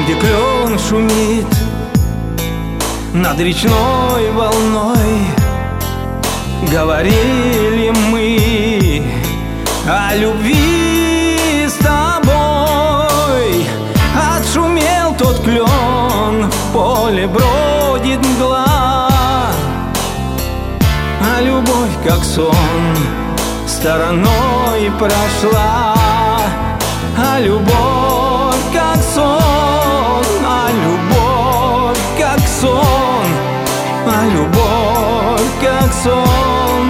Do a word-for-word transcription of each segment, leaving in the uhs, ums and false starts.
где клен шумит над речной волной. Говорили мы о любви с тобой. Отшумел тот клен, в поле бродит мгла, а любовь, как сон, стороной прошла. А любовь, как сон, а любовь, как сон, а любовь, как сон,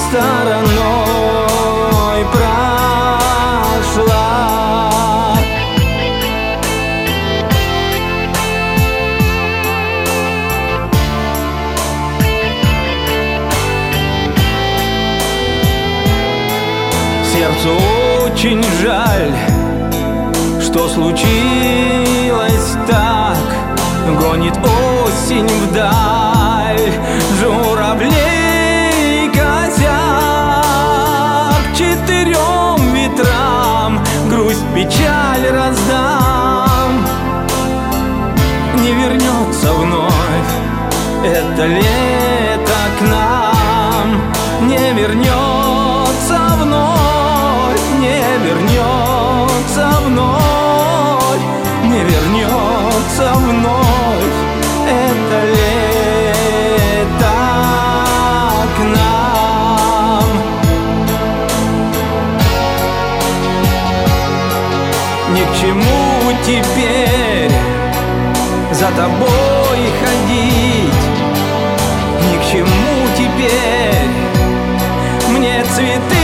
стороной прошла. Сердцу очень жаль, что случилось так. Гонит осень вдаль журавлей косяк. Четырем ветрам грусть, печаль раздам. Не вернется вновь это лето к нам. Не вернется вновь, не вернется вновь, не вернется вновь это лето к нам. Ни к чему теперь за тобой ходить, ни к чему теперь мне цветы